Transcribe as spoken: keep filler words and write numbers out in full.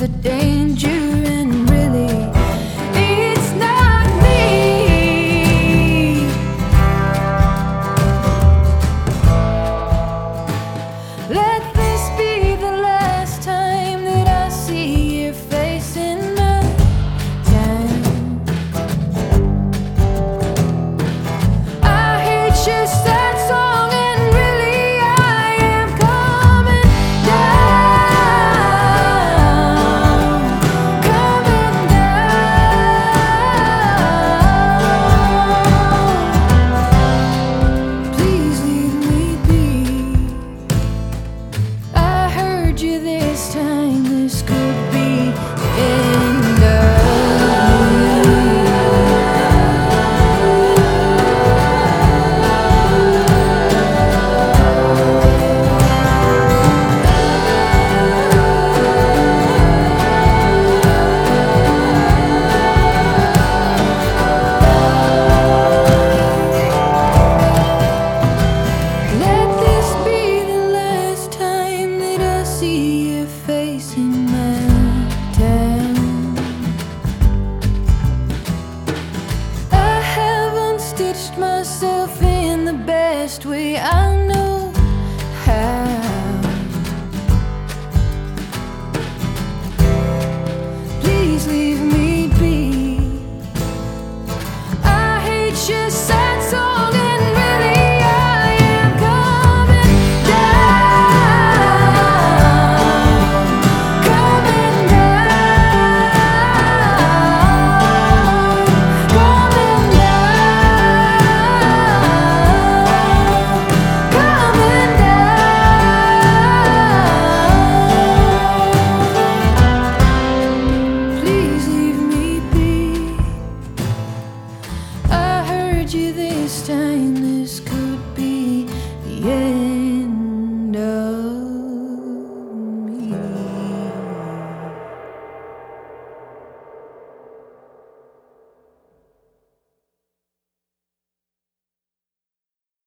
the danger, and really, it's not me. Let this be the last time that I see your face in my town. I hate your sad song, and really I am coming down, coming down. Please leave me be. I heard you this time, this could be the end of Let this be the last time that I see your face in my town. I haven't stitched myself in the best way I know how. Please leave me